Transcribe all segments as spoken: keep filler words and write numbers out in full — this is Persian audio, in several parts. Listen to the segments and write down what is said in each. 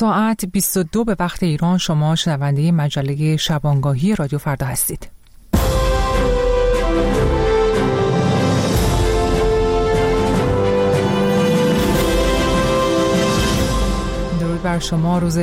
ساعت بیست و دو به وقت ایران شما شنونده مجله شبانگاهی رادیو فردا هستید. بر شما روز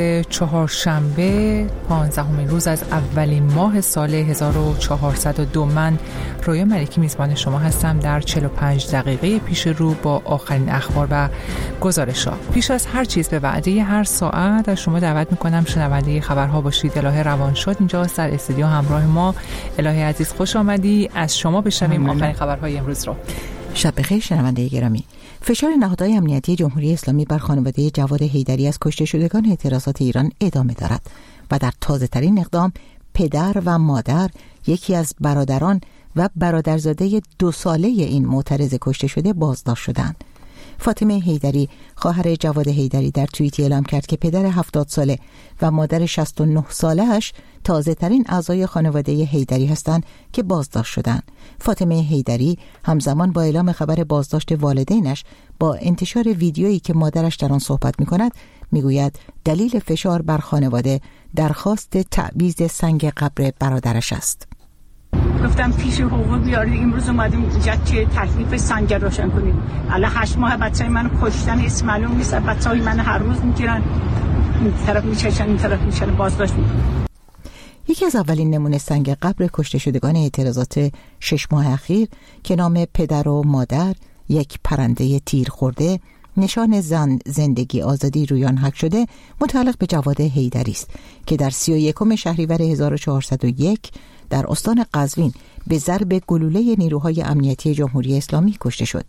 چهارشنبه پانزدهمین روز از اولین ماه سال هزار و چهارصد و دو. من رویا ملکی میزبان شما هستم در چهل و پنج دقیقه پیش رو با آخرین اخبار و گزارش‌ها. پیش از هر چیز به وعده هر ساعت از شما دعوت میکنم شنونده خبرها باشید. الهه روانشاد اینجاست در استودیو همراه ما. الهه عزیز خوش آمدی. از شما بشنویم آخرین خبرهای امروز رو. شب بخیر شنونده گرامی. فشار نهادهای امنیتی جمهوری اسلامی بر خانواده جواد حیدری از کشته شدگان اعتراضات ایران ادامه دارد و در تازه‌ترین اقدام پدر و مادر، یکی از برادران و برادرزاده دو ساله این معترض کشته شده بازداشت شدند. فاطمه حیدری خواهر جواد حیدری در توییتی اعلام کرد که پدر هفتاد ساله و مادر شصت و نه ساله‌اش تازه‌ترین اعضای خانواده حیدری هستند که بازداشت شدند. فاطمه حیدری همزمان با اعلام خبر بازداشت والدینش با انتشار ویدیویی که مادرش در آن صحبت می‌کند میگوید دلیل فشار بر خانواده درخواست تعویض سنگ قبر برادرش است. گفتم پیش حقوق بیارید، امروز اومدیم اینجا که تکلیف سنگ روشن کنیم. الان هشت ماه بچه‌ی منو کشتن، اسم معلوم نیست، بچه‌های من هر روز میگیرن، این طرف میچشن این طرف میچشن، بازداشت میکنن. یکی از اولین نمونه سنگ قبر کشته شدگان اعتراضات شش ماه اخیر که نام پدر و مادر، یک پرنده تیر خورده، نشان زن زندگی آزادی روی آن حک شده، متعلق به جواد حیدری است که در سی و یکم شهریور هزار و چهارصد و یک در استان قزوین به ضرب گلوله نیروهای امنیتی جمهوری اسلامی کشته شد.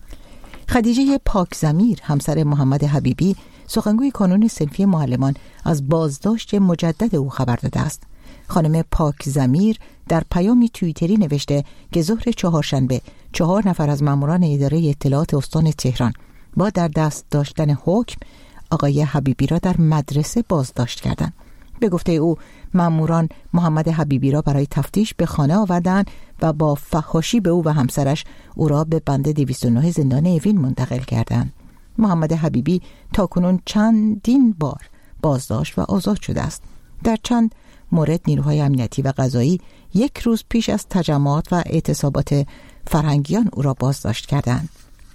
خدیجه پاکضمیر همسر محمد حبیبی سخنگوی کانون صنفی معلمان از بازداشت مجدد او خبر داده است. خانم پاکضمیر در پیامی توییتری نوشته که ظهر چهارشنبه چهار نفر از ماموران اداره اطلاعات استان تهران با در دست داشتن حکم آقای حبیبی را در مدرسه بازداشت کردند. به گفته او ماموران محمد حبیبی را برای تفتیش به خانه آوردند و با فحاشی به او و همسرش او را به بند دویست و نه زندان اوین منتقل کردند. محمد حبیبی تاکنون چندین بار بازداشت و آزاد شده است. در چند مورد نیروهای امنیتی و قضایی یک روز پیش از تجمعات و اعتصابات فرهنگیان او را بازداشت کردند.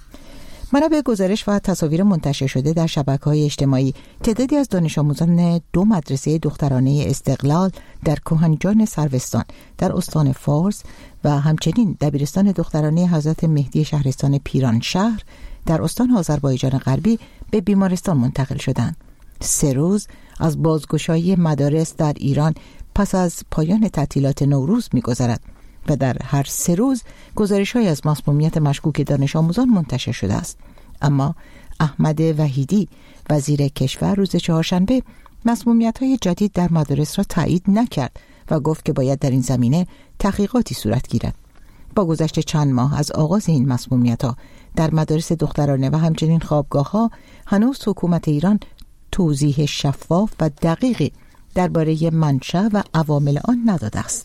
منابع گزارش و تصاویر منتشر شده در شبکه‌های اجتماعی تعدادی از دانش آموزان دو مدرسه دخترانه استقلال در کهنجان سروستان در استان فارس و همچنین دبیرستان دخترانه حضرت مهدی شهرستان پیرانشهر در استان آذربایجان غربی به بیمارستان منتقل شدند. سه روز از بازگشایی مدارس در ایران پس از پایان تعطیلات نوروز می‌گذرد و در هر سه روز گزارش‌های از مسمومیت مشکوک دانش آموزان منتشر شده است. اما احمد وحیدی وزیر کشور روز چهارشنبه مسمومیت‌های جدید در مدارس را تایید نکرد و گفت که باید در این زمینه تحقیقاتی صورت گیرد. با گذشت چند ماه از آغاز این مسمومیت‌ها در مدارس دخترانه و همچنین خوابگاه‌ها هنوز حکومت ایران توضیح شفاف و دقیقی درباره منشأ و عوامل آن نداده است.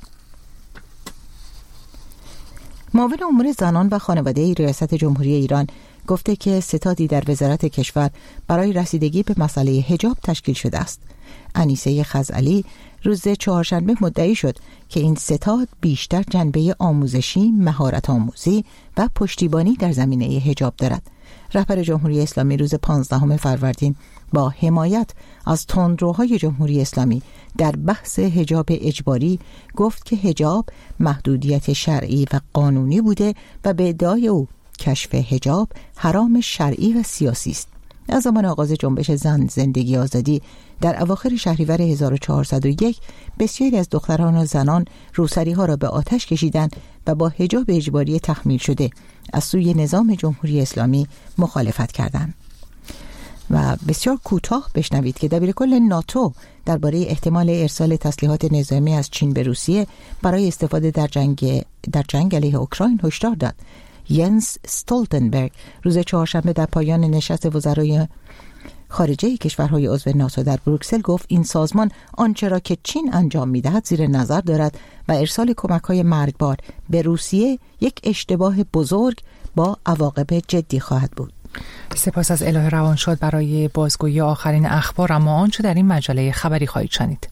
معاون امور زنان و خانواده ریاست جمهوری ایران گفته که ستادی در وزارت کشور برای رسیدگی به مسئله حجاب تشکیل شده است. انیسه خزعلی روز چهارشنبه مدعی شد که این ستاد بیشتر جنبه آموزشی، مهارت آموزی و پشتیبانی در زمینه حجاب دارد. رهبر جمهوری اسلامی روز پانزدهم فروردین با حمایت از تندروهای جمهوری اسلامی در بحث حجاب اجباری گفت که حجاب محدودیت شرعی و قانونی بوده و به ادعای او کشف حجاب حرام شرعی و سیاسی است. از زمان آغاز جنبش زن زندگی آزادی در اواخر شهریور هزار و چهارصد و یک بسیاری از دختران و زنان روسری ها را به آتش کشیدند و با حجاب اجباری تحمیل شده از سوی نظام جمهوری اسلامی مخالفت کردند. و بسیار کوتاه بشنوید که دبیرکل ناتو درباره احتمال ارسال تسلیحات نظامی از چین به روسیه برای استفاده در جنگ در جنگ علیه اوکراین هشدار داد. ینس استولتنبرگ روز چهارشنبه در پایان نشست وزرای خارجه کشورهای عضو ناتو در بروکسل گفت این سازمان آنچه را که چین انجام می‌دهد زیر نظر دارد و ارسال کمک‌های مرگبار به روسیه یک اشتباه بزرگ با عواقب جدی خواهد بود. سپاس از الهه روانشاد برای بازگویی آخرین اخبار. اما آنچه در این مجله خبری خواهید شنید: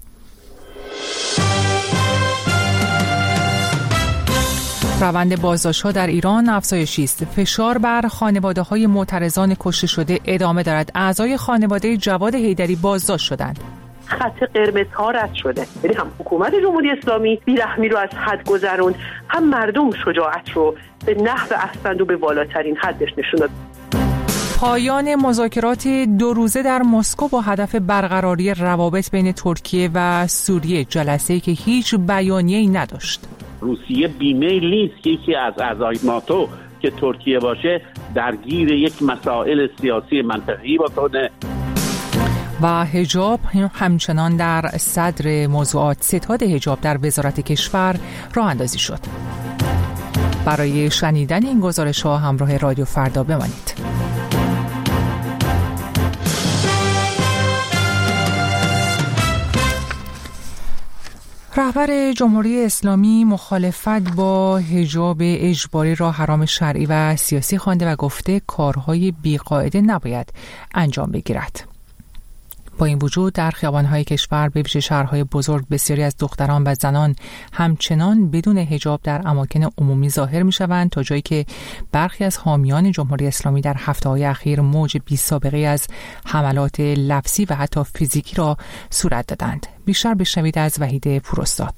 روند بازداشت‌ها در ایران افزایشی است. فشار بر خانواده‌های معترضان کشته شده ادامه دارد. اعضای خانواده جواد حیدری بازداشت شدند. خط قرمزها رد شده. یعنی هم حکومت جمهوری اسلامی بیرحمی رو از حد گذروند، هم مردم شجاعت رو به نحو احسن و به بالاترین حدش نشون داد. پایان مذاکرات دو روزه در مسکو با هدف برقراری روابط بین ترکیه و سوریه، جلسه‌ای که هیچ بیانیه‌ای نداشت. روسیه بیمیل نیست که یکی از اعضای ناتو که ترکیه باشه درگیر یک مسائل سیاسی منطقه‌ای بکنه. و حجاب همچنان در صدر موضوعات. ستاد حجاب در وزارت کشور راه اندازی شد. برای شنیدن این گزارش‌ها همراه رادیو فردا بمانید. رهبر جمهوری اسلامی مخالفت با حجاب اجباری را حرام شرعی و سیاسی خوانده و گفته کارهای بی‌قاعده نباید انجام بگیرد. با این وجود در خیابان‌های کشور به ویژه شهرهای بزرگ بسیاری از دختران و زنان همچنان بدون حجاب در اماکن عمومی ظاهر می‌شوند، تا جایی که برخی از حامیان جمهوری اسلامی در هفته‌های اخیر موج بی‌سابقه از حملات لفظی و حتی فیزیکی را صورت دادند. بیشتر بشنوید از وحید پوراستاد.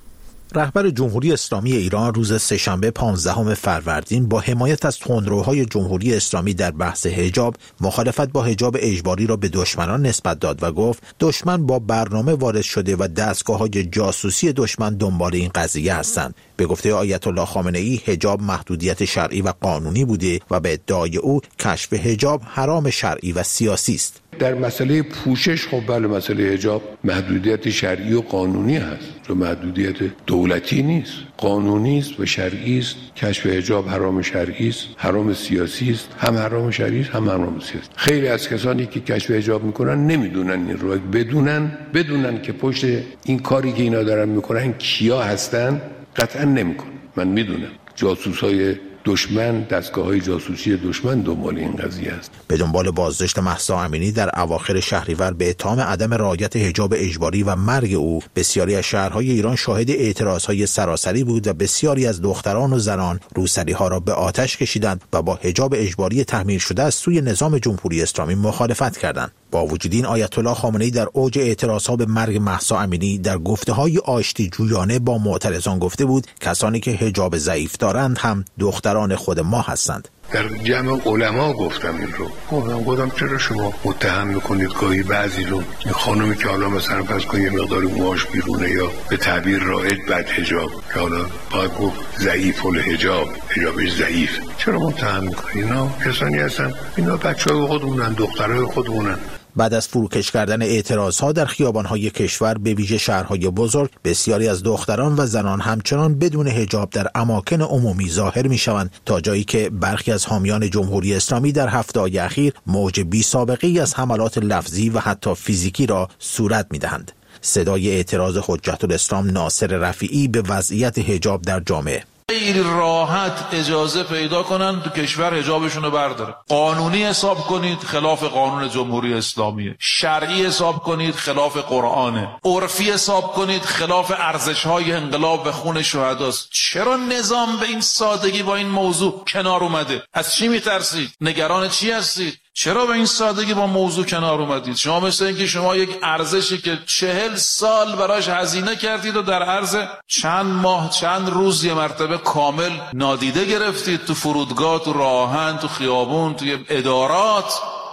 رهبر جمهوری اسلامی ایران روز سه‌شنبه پانزدهم فروردین با حمایت از تندروهای جمهوری اسلامی در بحث حجاب مخالفت با حجاب اجباری را به دشمنان نسبت داد و گفت دشمن با برنامه وارد شده و دستگاه‌های جاسوسی دشمن دنبال این قضیه هستند. به گفته آیت الله خامنه‌ای حجاب محدودیت شرعی و قانونی بوده و به ادعای او کشف حجاب حرام شرعی و سیاسی است. در مسئله پوشش خب بله مسئله حجاب محدودیت شرعی و قانونی هست، چون محدودیت دولتی نیست، قانونی است و شرعی است. کشف حجاب حرام شرعی است، حرام سیاسی است، هم حرام شرعی است هم حرام سیاسی. خیلی از کسانی که کشف حجاب میکنن نمیدونن این رو، بدونن بدونن که پشت این کاری که اینا دارن میکنن کیا هستن قطعا نمیکنن. من میدونم جاسوسای دشمن، دستگاه‌های جاسوسی دشمن دنبال این قضیه است. به دنبال بازداشت مهسا امینی در اواخر شهریور به اتهام عدم رعایت حجاب اجباری و مرگ او، بسیاری از شهرهای ایران شاهد اعتراضهای سراسری بود و بسیاری از دختران و زنان روسری‌ها را به آتش کشیدند و با حجاب اجباری تحمیل شده از سوی نظام جمهوری اسلامی مخالفت کردند. با وجود این آیت الله خامنه‌ای در اوج اعتراضها به مرگ مهسا امینی در گفته‌های آشتی جویانه با معترضان گفته بود کسانی که حجاب ضعیف دارند هم دختران خود ما هستند. در جمع علما گفتم این رو. گفتم گفتم چرا شما متهم میکنید گاهی بعضی رو این خانمی که حالا مثلا فرض کن یه مقداری موهاش بیرونه یا به تعبیر رائج بد حجاب که حالا باید گفت ضعیف الحجاب، حجابش ضعیف، چرا متهم میکنید؟ اینا کسانی هستن، اینا بچه‌های خودمونن، دخترای خودمونن. بعد از فروکش کردن اعتراضها در خیابان‌های کشور به ویژه شهرهای بزرگ، بسیاری از دختران و زنان همچنان بدون حجاب در اماکن عمومی ظاهر می‌شوند، تا جایی که برخی از حامیان جمهوری اسلامی در هفته‌های اخیر موج بی‌سابقه‌ای از حملات لفظی و حتی فیزیکی را صورت می‌دهند. صدای اعتراض حجت الاسلام ناصر رفیعی به وضعیت حجاب در جامعه. خیلی راحت اجازه پیدا کنن تو کشور حجابشون رو برداره. قانونی حساب کنید خلاف قانون جمهوری اسلامیه، شرعی حساب کنید خلاف قرآنه، عرفی حساب کنید خلاف ارزش‌های انقلاب و خون شهداست. چرا نظام به این سادگی با این موضوع کنار اومده؟ از چی میترسید؟ نگران چی هستید؟ چرا به این سادگی با موضوع کنار اومدید؟ شما مثل اینکه شما یک ارزشی که چهل سال براش هزینه کردید و در عرض چند ماه چند روز یه مرتبه کامل نادیده گرفتید. تو فرودگاه، تو راهن، تو خیابون، توی ادارات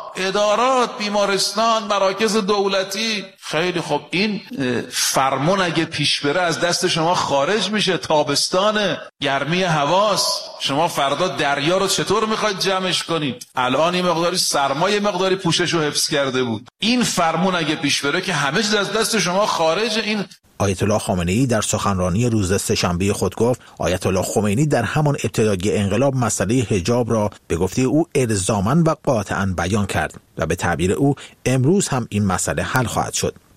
ادارات بیمارستان، مراکز دولتی. خیلی خب این فرمون اگه پیش بره از دست شما خارج میشه. تابستانه، گرمی حواس، شما فردا دریا رو چطور میخواید جمعش کنید؟ الان این مقداری سرمایه مقداری پوشش رو حفظ کرده بود. این فرمون اگه پیش بره که همه چیز از دست شما خارج. این آیت الله خامنه‌ای در سخنرانی روز سه‌شنبه خود گفت آیت الله خمینی در همان ابتدای انقلاب مسئله حجاب را به گفته او الزاماً و قاطعاً بیان کرد و به تعبیر او امروز هم این مسئله حل خواهد شد.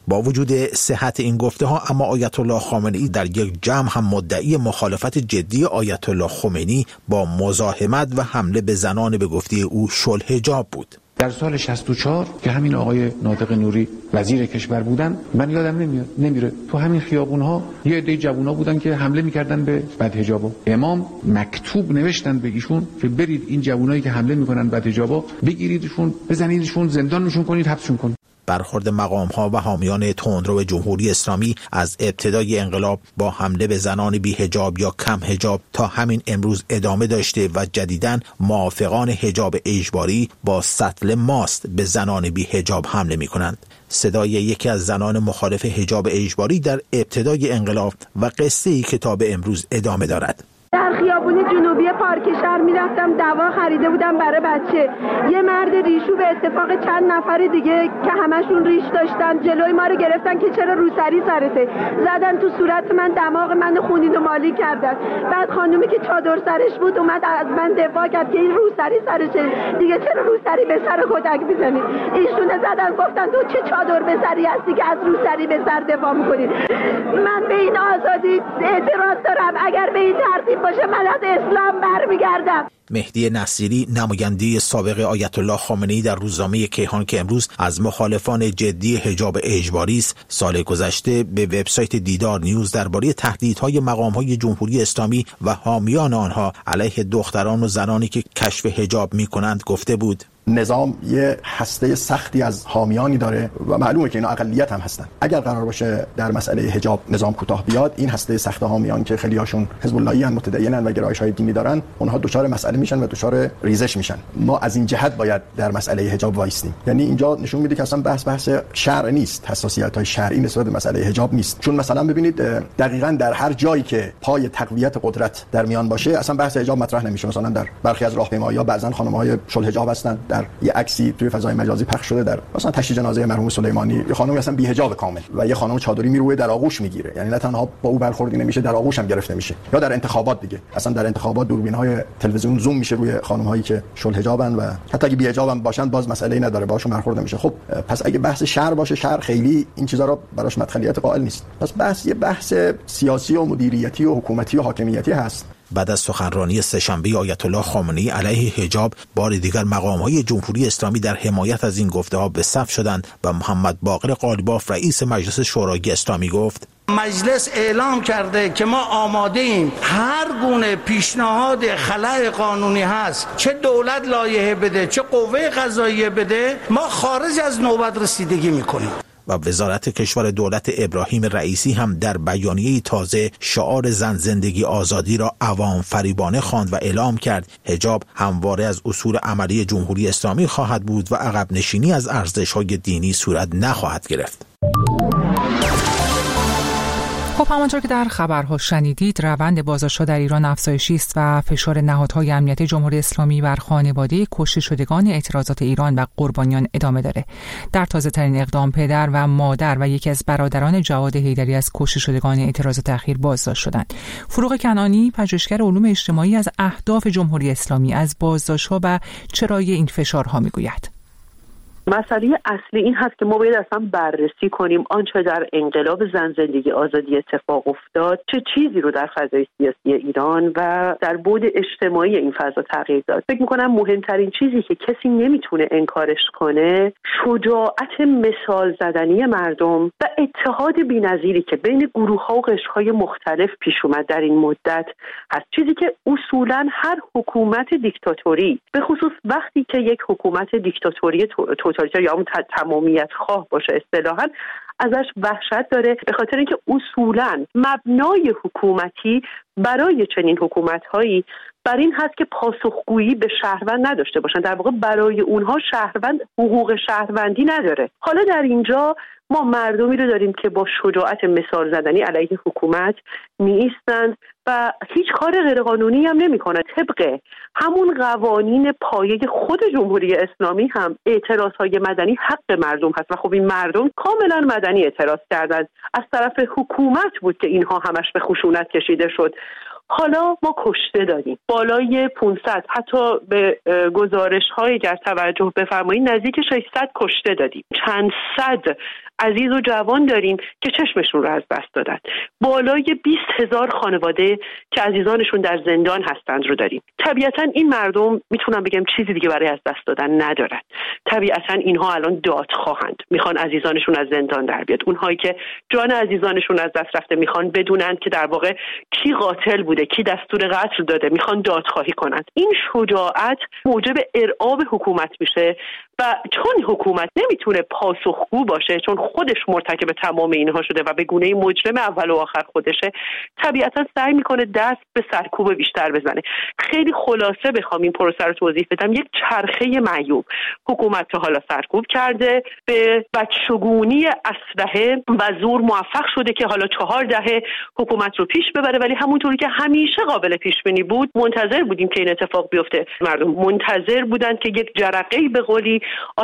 با وجود صحت این گفته ها، اما آیت الله خامنه‌ای در یک جمع هم مدعی مخالفت جدی آیت الله خمینی با مزاحمت و حمله به زنان به گفته او شلحجاب بود. در سال شصت و چهار که همین آقای ناطق نوری وزیر کشور بودن، من یادم نمیاد نمیره تو همین خیابون‌ها یه عده جوونا بودن که حمله می‌کردن به بدحجابا. امام مکتوب نوشتن به ایشون که برید این جوونایی که حمله می‌کنن بدحجابا بگیریدشون، بزنیدشون، زندانشون کنید، حبسشون کنید. برخورد مقام‌ها و حامیان تندرو جمهوری اسلامی از ابتدای انقلاب با حمله به زنان بی‌حجاب یا کم حجاب تا همین امروز ادامه داشته و جدیداً موافقان حجاب اجباری با سطل ماست به زنان بی‌حجاب حمله می‌کنند. صدای یکی از زنان مخالف حجاب اجباری در ابتدای انقلاب و قصه‌ای که تا به امروز ادامه دارد. در خیابون جنوبی پارک شهر میرفتم، دوا خریده بودم برای بچه. یه مرد ریشو به اتفاق چند نفر دیگه که همشون ریش داشتن جلوی ما رو گرفتن که چرا روسری سرته، زدن تو صورت من، دماغ من خونین و مالی کردن. بعد خانومی که چادر سرش بود اومد از من دفاع کرد که این روسری سرشه دیگه، چرا روسری به سر کتک میزنی؟ ایشونه زدن گفتن تو چه چادر به سری هستی که از روسری به سر دفاع میکنی؟ من به این آزادی اعتراض دارم. اگر به این ترتیب باشه من از اسلام برمیگردم. مهدی نصیری، نماینده سابق آیت الله خامنه‌ای در روزنامه کیهان که امروز از مخالفان جدی حجاب اجباری است، سال گذشته به وبسایت دیدار نیوز درباره تهدیدهای مقام‌های جمهوری اسلامی و حامیان آنها علیه دختران و زنانی که کشف حجاب می‌کنند گفته بود: نظام یه هسته سختی از حامیانی داره و معلومه که اینا اقلیت هم هستن. اگر قرار باشه در مسئله حجاب نظام کوتاه بیاد، این هسته سخت حامیان که خیلی هاشون حزب اللهی ان، متدینن و گرایش‌های دینی دارن، اونها دچار مسئله میشن و دچار ریزش میشن. ما از این جهت باید در مسئله حجاب وایسیم. یعنی اینجا نشون میده که اصلا بحث بحث شرع نیست، حساسیت‌های شرعی نسبت به مسئله حجاب نیست. چون مثلا ببینید دقیقاً در هر جایی که پای تقویت قدرت در میان باشه، اصلا بحث حجاب مطرح نمیشه. مثلا در برخی از راهپیمایی‌ها بعضن خانم‌های شلحجاب هستن. در یه عکسی توی فضای مجازی پخش شده در مثلا تشییع جنازه مرحوم سلیمانی، یه خانمی اصلا بی حجاب کامل و یه خانم چادری میروه در آغوش میگیره. یعنی نه تنها با او برخوردی نمیشه، در آغوش هم گرفته میشه. یا در انتخابات دیگه، اصلا در انتخابات دوربین‌های تلویزیون زوم میشه روی خانم‌هایی که شلحجابن و حتی اگه بی حجاب هم باشن باز مسئله‌ای نداره، باهاشون برخورد نمیشه. خب پس اگه بحث شرع باشه، شرع خیلی این چیزا رو براش مدخلیت قائل نیست. پس بحث یه بحث سیاسی و مدیریتی و حکومتی و حاکمیتی هست. بعد از سخنرانی سه‌شنبه آیت الله خامنه‌ای علیه حجاب، بار دیگر مقام‌های جمهوری اسلامی در حمایت از این گفته‌ها به صف شدند و محمد باقر قالیباف رئیس مجلس شورای اسلامی گفت: مجلس اعلام کرده که ما آماده ایم هر گونه پیشنهاد خلأ قانونی هست، چه دولت لایحه بده چه قوه قضاییه بده، ما خارج از نوبت رسیدگی میکنیم. و وزارت کشور دولت ابراهیم رئیسی هم در بیانیه تازه شعار زن زندگی آزادی را عوام فریبانه خواند و اعلام کرد حجاب همواره از اصول عملی جمهوری اسلامی خواهد بود و عقب نشینی از ارزش‌های دینی صورت نخواهد گرفت. خب همانطور که در خبرها شنیدید، روند بازداشت‌ها در ایران افزایشی است و فشار نهادهای امنیتی جمهوری اسلامی بر خانواده کشته شدگان اعتراضات ایران و قربانیان ادامه داره. در تازه‌ترین اقدام، پدر و مادر و یکی از برادران جواد حیدری از کشته شدگان اعتراضات اخیر بازداشت شدند. فروغ کنعانی، پژوهشگر علوم اجتماعی، از اهداف جمهوری اسلامی از بازداشت‌ها و چرایی این فشارها میگوید. مسئله اصلی این هست که ما باید اصلا بررسی کنیم آنچه در انقلاب زن زندگی آزادی اتفاق افتاد چه چیزی رو در فضای سیاسی ایران و در بعد اجتماعی این فضا تغییر داد. فکر می‌کنم مهمترین چیزی که کسی نمیتونه انکارش کنه شجاعت مثال زدنی مردم و اتحاد بی‌نظیری که بین گروه‌ها و قشرهای مختلف پیش اومد در این مدت هست. چیزی که اصولاً هر حکومت دیکتاتوری، به خصوص وقتی که یک حکومت دیکتاتوری توتالیتر یا اون تمامیت خواه باشه اصطلاحاً، ازش وحشت داره، به خاطر اینکه اصولاً مبنای حکومتی برای چنین حکومت‌هایی بر این هست که پاسخگویی به شهروند نداشته باشن. در واقع برای اونها شهروند حقوق شهروندی نداره. حالا در اینجا ما مردمی رو داریم که با شجاعت مثال زدنی علیه حکومت می‌ایستند و هیچ کار غیرقانونی هم نمی‌کنند. طبق همون قوانین پایه خود جمهوری اسلامی هم اعتراضهای مدنی حق مردم هست و خب این مردم کاملا مدنی اعتراض کردند. از طرف حکومت بود که اینها همش به خشونت کشیده شد. حالا ما کشته داریم بالای پانصد، حتی به گزارش‌های اگر توجه بفرمایید نزدیک ششصد کشته دادیم، چند صد عزیز و جوان داریم که چشمشون رو از دست دادن. بالای بیست هزار خانواده که عزیزانشون در زندان هستند رو داریم. طبیعتا این مردم میتونم بگم چیزی دیگه برای از دست دادن ندارن. طبیعتا اینها الان دادخواهند، میخوان عزیزانشون از زندان در بیاد. اونهایی که جان عزیزانشون از دست رفته میخوان بدونن که در واقع کی قاتل بوده، کی دستور قتل داده، میخوان دادخواهی کنند. این شجاعت موجب ارعاب حکومت میشه و چون حکومت نمیتونه پاسخگو باشه، چون خودش مرتکب تمام اینها شده و به گونه مجرم اول و آخر خودشه، طبیعتا سعی میکنه دست به سرکوب بیشتر بزنه. خیلی خلاصه بخوام این پروسه رو توضیح بدم، یک چرخه معیوب. حکومت تا حالا سرکوب کرده، به بدشگونی اسلحه و زور موفق شده که حالا چهار دهه حکومت رو پیش ببره، ولی همونطوری که همیشه قابل پیش بینی بود منتظر بودیم که این اتفاق بیفته. مردم منتظر بودند که یک جرقه‌ای به قولی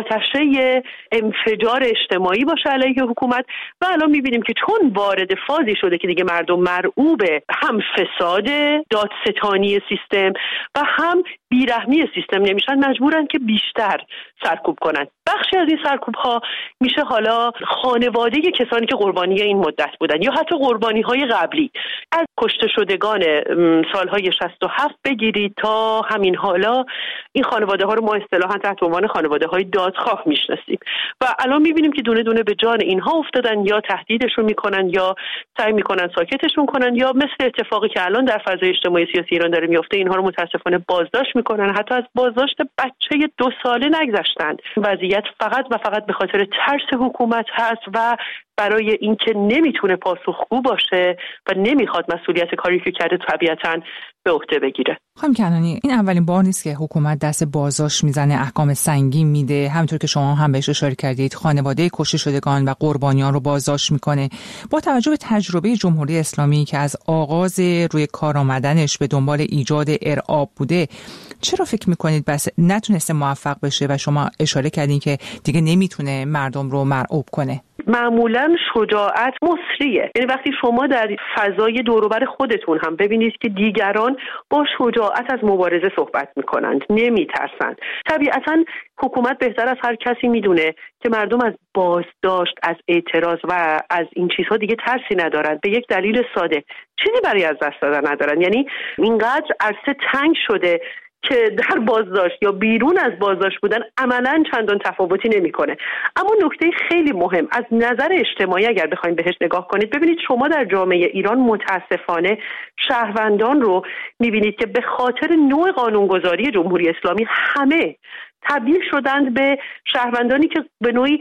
آتشه انفجار اجتماعی باشه علیه حکومت و الان می‌بینیم که چون وارد فازی شده که دیگه مردم مرعوب هم فساد دادستانی سیستم و هم بیرحمی سیستم نمیشن، مجبورن که بیشتر سرکوب کنن. بخشی از این سرکوب ها میشه حالا خانواده کسانی که قربانی این مدت بودن یا حتی قربانی های قبلی، از کشته شدگان سالهای شصت و هفت بگیرید تا همین حالا. این خانواده ها رو ما اصطلاحاً تحت عنوان خانواده های دادخواه میشناسیم و الان میبینیم که دونه دونه به جان اینها افتادن، یا تهدیدشون میکنن یا سعی میکنن ساکتشون کنن، یا مثل اتفاقی که الان در فضای اجتماعی سیاسی ایران داره میفته اینها رو متاسفانه بازداشت میکنن. حتی از بازداشت بچه دو ساله نگذشتن. وضعیت فقط و فقط به خاطر ترس حکومت هست و برای اینکه نمیتونه پاسخگو باشه و نمیخواد مسئولیت کاری که کرده طبیعتاً به عهده بگیره. خانم کنعانی، این اولین بار نیست که حکومت دست بازداشت میزنه، احکام سنگین میده. همونطور که شما هم بهش اشاره کردید، خانواده کشته شدگان و قربانیان رو بازداشت میکنه. با توجه به تجربه جمهوری اسلامی که از آغاز روی کار آمدنش به دنبال ایجاد ارعاب بوده، چرا فکر میکنید بس نتونسته موفق بشه و شما اشاره کردین که دیگه نمیتونه مردم رو مرعوب کنه؟ معمولا شجاعت مصریه. یعنی وقتی شما در فضای دوروبر خودتون هم ببینید که دیگران با شجاعت از مبارزه صحبت میکنند، نمیترسند، طبیعتا حکومت بهتر از هر کسی میدونه که مردم از بازداشت، از اعتراض و از این چیزها دیگه ترسی ندارند، به یک دلیل ساده، چیزی برای از دست دادن ندارن. یعنی اینقدر عرصه تنگ شده که در بازداشت یا بیرون از بازداشت بودن عملاً چندان تفاوتی نمیکنه. اما نکته خیلی مهم از نظر اجتماعی اگر بخواید بهش نگاه کنید، ببینید شما در جامعه ایران متاسفانه شهروندان رو میبینید که به خاطر نوع قانونگذاری جمهوری اسلامی همه تبدیل شدند به شهروندانی که به نوعی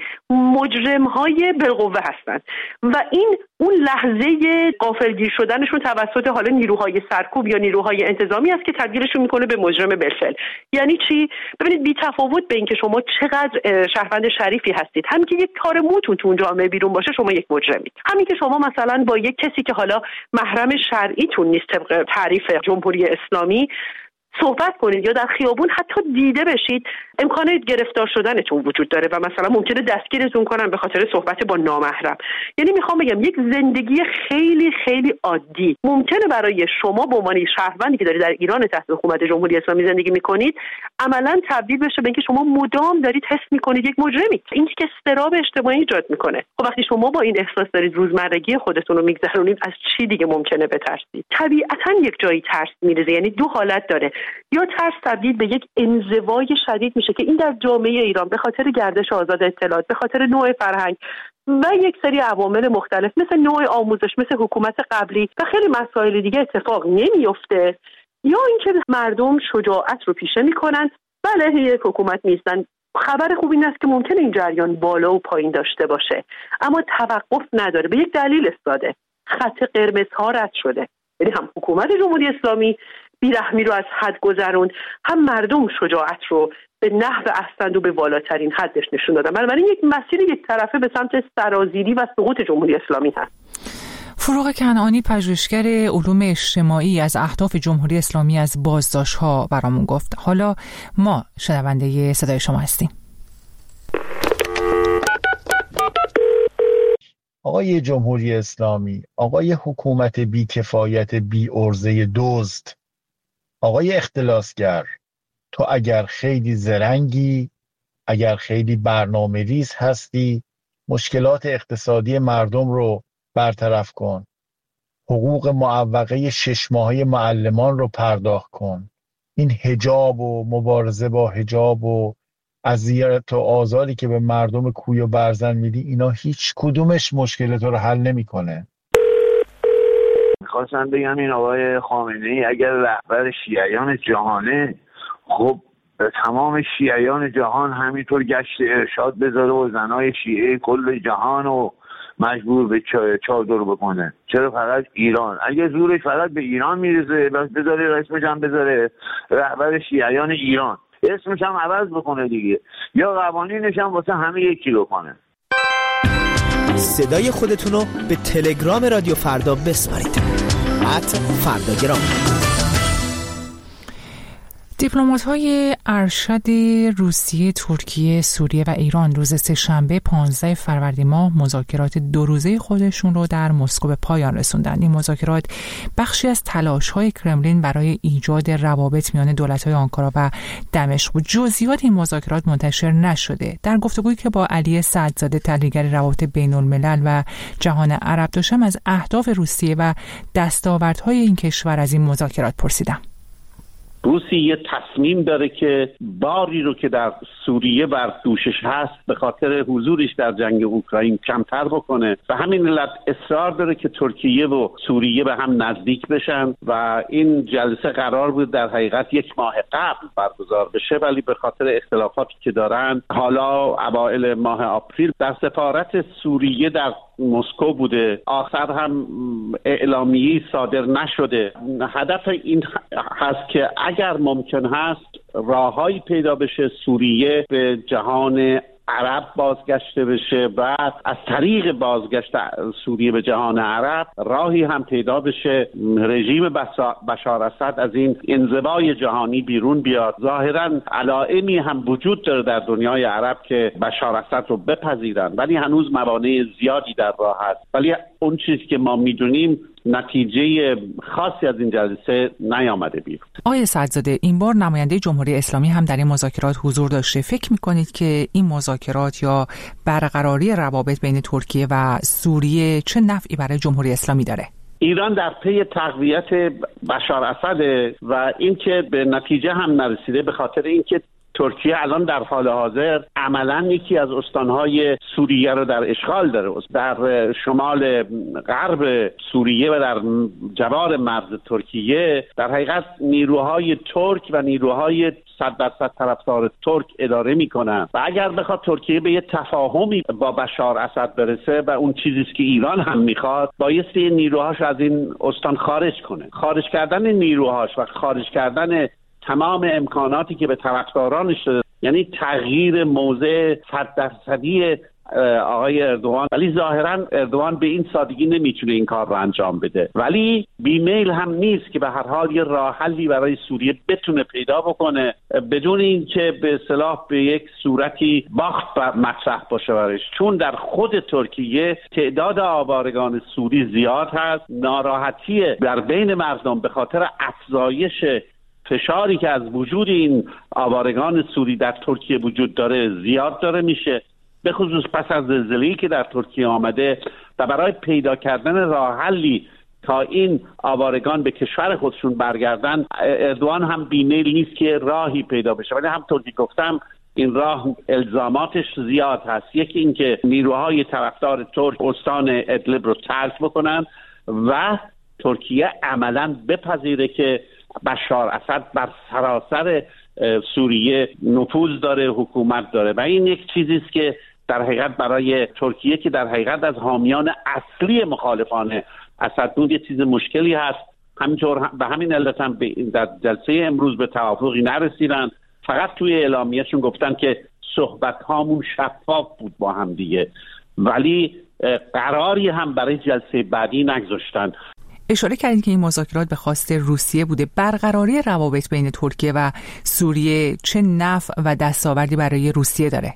مجرم‌های بالقوه هستند و این اون لحظه غافلگیر شدنشون توسط حالا نیروهای سرکوب یا نیروهای انتظامی است که تبدیلشون میکنه به مجرم بالفعل. یعنی چی؟ ببینید بی تفاوت به این که شما چقدر شهروند شریفی هستید، همین که یک تار موتون تو اون جامعه بیرون باشه شما یک مجرمید. همین که شما مثلا با یک کسی که حالا محرم شرعیتون نیست طبق تعریف جمهوری اسلامی صحبت کنید یا در خیابون حتی دیده بشید، امکان گرفتار شدنتون وجود داره و مثلا ممکنه دستگیرتون کنن به خاطر صحبت با نامحرم. یعنی میخوام بگم یک زندگی خیلی خیلی عادی ممکنه برای شما به عنوان شهروندی که دارید در ایران تحت حکومت جمهوری اسلامی زندگی میکنید عملاً تبدیل بشه به اینکه شما مدام دارید حس میکنید یک مجرمی. این که استراب اجتماعی ایجاد میکنه. خب وقتی شما با این احساس دارید روزمرگی خودتون رو میگذرونید، از چی دیگه ممکنه بترسید؟ طبیعتاً یک جایی ترس میریزه. یعنی دو حالت داره، یا ترس تبدیل به یک انزوای شدید میشه که این در جامعه ایران به خاطر گردش آزاد اطلاعات، به خاطر نوع فرهنگ و یک سری عوامل مختلف مثل نوع آموزش، مثل حکومت قبلی و خیلی مسائل دیگه اتفاق نمیفته، یا اینکه مردم شجاعت رو پیشه میکنن. بله یک حکومت نیستن. خبر خوب این است که ممکنه این جریان بالا و پایین داشته باشه اما توقف نداره، به یک دلیل ساده، خط قرمز ها رد شده. یعنی هم حکومت جمهوری اسلامی بیرحمی رو از حد گذروند، هم مردم شجاعت رو به نحو احسن و به بالاترین حدش نشون دادن. بنابراین یک مسیر یک طرفه به سمت سرازیری و سقوط جمهوری اسلامی هست. فروغ کنعانی، پژوهشگر علوم اجتماعی، از اهداف جمهوری اسلامی از بازداشت‌ها برامون گفت. حالا ما شنونده صدای شما هستیم. آقای جمهوری اسلامی، آقای حکومت بی‌کفایت، بی ارزه دزد، آقای اختلاسگر، تو اگر خیلی زرنگی، اگر خیلی برنامه ریز هستی، مشکلات اقتصادی مردم رو برطرف کن، حقوق معوقه شش ماهه معلمان رو پرداخت کن، این حجاب و مبارزه با حجاب و اذیت و آزاری که به مردم کوی و برزن میدی، اینا هیچ کدومش مشکل تو رو حل نمیکنه. میخواستم بگم این آقای خامنه‌ای اگر رهبر شیعیان جهانه، خب تمام شیعیان جهان همینطور گشت ارشاد بذاره و زنای شیعه کل جهان رو مجبور به چادر بکنه. چرا فقط ایران؟ اگه زورش فقط به ایران میرسه بس بذاره اسمش هم بذاره رهبر شیعیان ایران، اسمش هم عوض بکنه دیگه، یا قوانینش هم واسه همه یکی بکنه. صدای خودتونو به تلگرام رادیو فردا بسپارید. ات فرداگرام. دیپلمات‌های ارشد روسیه، ترکیه، سوریه و ایران روز سه‌شنبه پانزده فروردین ماه مذاکرات دو روزه خودشون رو در مسکو به پایان رسوندن. این مذاکرات بخشی از تلاش‌های کرملین برای ایجاد روابط میان دولت‌های آنکارا و دمشق بود. جزئیات این مذاکرات منتشر نشده. در گفتگویی که با علی سعدزاده، تحلیلگر روابط بین‌الملل و جهان عرب داشتم، از اهداف روسیه و دستاوردهای این کشور از این مذاکرات پرسیدم. روسیه تصمیم داره که باری رو که در سوریه بر دوشش هست به خاطر حضورش در جنگ اوکراین کمتر بکنه و همین علت اصرار داره که ترکیه و سوریه به هم نزدیک بشن و این جلسه قرار بود در حقیقت یک ماه قبل برگزار بشه، ولی به خاطر اختلافاتی که دارن حالا اوایل ماه آپریل در سفارت سوریه در مسکو بوده. آخر هم اعلامیه‌ای صادر نشده. هدف این هست که اگر ممکن هست راههایی پیدا بشه سوریه به جهان عرب بازگشته بشه و از طریق بازگشت سوریه به جهان عرب راهی هم پیدا بشه رژیم بشار اسد از این انزوای جهانی بیرون بیاد. ظاهراً علائمی هم وجود داره در دنیای عرب که بشار اسد رو بپذیرن، ولی هنوز موانع زیادی در راه هست. ولی اون چیزی که ما میدونیم نتیجه خاصی از این جلسه نیامده بیرون. آقای سعدزاده، این بار نماینده جمهوری اسلامی هم در این مذاکرات حضور داشته. فکر میکنید که این مذاکرات یا برقراری روابط بین ترکیه و سوریه چه نفعی برای جمهوری اسلامی داره؟ ایران در پی تقویت بشار اسد و اینکه به نتیجه هم نرسیده به خاطر اینکه ترکیه الان در حال حاضر عملاً یکی از استانهای سوریه رو در اشغال داره. در شمال غرب سوریه و در جوار مرز ترکیه در حقیقت نیروهای ترک و نیروهای صد درصد طرفدار ترک اداره میکنن و اگر بخواد ترکیه به یه تفاهمی با بشار اسد برسه و اون چیزی که ایران هم میخواد، بایستی نیروهاش از این استان خارج کنه. خارج کردن نیروهاش و خارج کردن تمام امکاناتی که به طرفدارانش داده، یعنی تغییر موضع صد درصدی آقای اردوغان. ولی ظاهرا اردوغان به این سادگی نمیتونه این کار رو انجام بده، ولی بیمیل هم نیست که به هر حال یه راه حلی برای سوریه بتونه پیدا بکنه بدون اینکه به اصطلاح به یک صورتی باخت مطرح باشه برش. چون در خود ترکیه تعداد آوارگان سوری زیاد هست، ناراحتی در بین مردم به خاطر افزایش فشاری که از وجود این آوارگان سوری در ترکیه وجود داره زیاد داره میشه، به خصوص پس از زلزله‌ای که در ترکیه آمده و برای پیدا کردن راه حلی تا این آوارگان به کشور خودشون برگردن. اردوغان هم بیمیل نیست که راهی پیدا بشه، ولی همونطور که گفتم این راه الزاماتش زیاد هست. یکی این که نیروهای طرفدار ترک استان ادلب رو ترک بکنن و ترکیه عملاً بپذیره که بشار اسد بر سراسر سوریه نفوذ داره، حکومت داره و این یک چیزی است که در حقیقت برای ترکیه که در حقیقت از حامیان اصلی مخالفان اسد بود یه چیز مشکلی هست. همینطور به همین علت هم در جلسه امروز به توافقی نرسیدن، فقط توی اعلامیه‌شون گفتن که صحبت هامون شفاف بود با هم دیگه، ولی قراری هم برای جلسه بعدی نگذاشتن. اشاره کردید که این مذاکرات به خواست روسیه بوده. برقراری روابط بین ترکیه و سوریه چه نفع و دستاوردی برای روسیه داره؟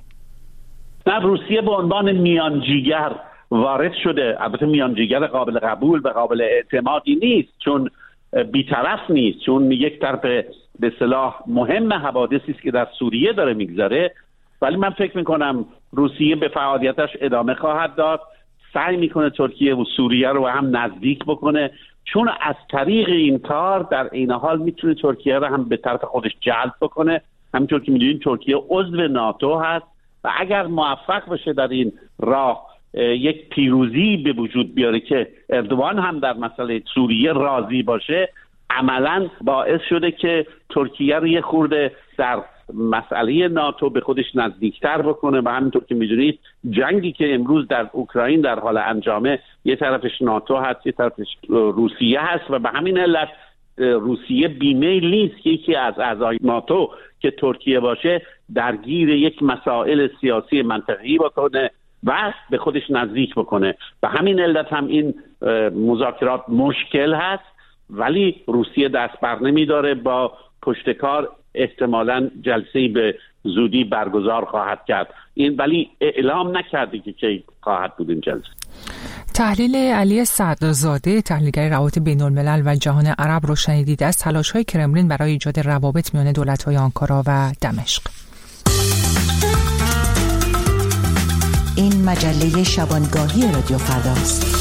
نه، روسیه به عنوان میانجیگر وارد شده. البته میانجیگر قابل قبول و قابل اعتمادی نیست، چون بی‌طرف نیست، چون یک طرف به اصطلاح مهم حوادثی است که در سوریه داره میگذره ولی من فکر میکنم روسیه به فعالیتش ادامه خواهد داد، سعی میکنه ترکیه و سوریه رو هم نزدیک بکنه، چون از طریق این کار در این حال میتونه ترکیه رو هم به طرف خودش جلب بکنه. همینطور که میدونید ترکیه عضو ناتو هست و اگر موفق بشه در این راه یک پیروزی به وجود بیاره که اردوغان هم در مسئله سوریه راضی باشه، عملاً باعث شده که ترکیه رو یه خورده در مسئله ناتو به خودش نزدیکتر بکنه. و همینطور که میدونید جنگی که امروز در اوکراین در حال انجامه، یه طرفش ناتو هست، یه طرفش روسیه هست و به همین علت روسیه بیمیل نیست که یکی از اعضای ناتو که ترکیه باشه درگیر یک مسائل سیاسی منطقه‌ای بکنه و به خودش نزدیک بکنه. و همین علت هم این مذاکرات مشکل هست، ولی روسیه دست بر نمی‌داره، با پشتکار احتمالاً جلسه‌ای به زودی برگزار خواهد کرد. این ولی اعلام نکرده که کی خواهد بود این جلسه. تحلیل علی صدرزاده، تحلیلگر روابط بین‌الملل و جهان عرب رو شنیدید از تلاش‌های کرملین برای ایجاد روابط میان دولت‌های آنکارا و دمشق. این مجله شبانگاهی رادیو فرداست.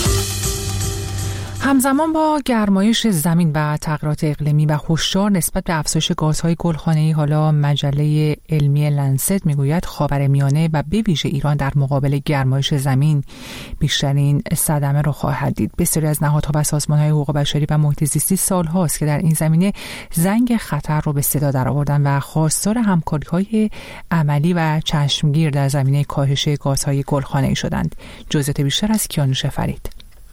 همزمان با گرمایش زمین و تغییرات اقلیمی و هشدار نسبت به افزایش گازهای گلخانه‌ای، حالا مجله علمی لنست میگوید خاورمیانه و به ویژه ایران در مقابل گرمایش زمین بیشترین صدمه را خواهد دید. بسیاری از نهادها و سازمان‌های حقوق بشری و محیط زیستی سال‌هاست که در این زمینه زنگ خطر را به صدا درآوردن و خواستار همکاری‌های عملی و چشمگیر در زمینه کاهش گازهای گلخانه‌ای شدند. جزئیات بیشتر از کیانوش فرید.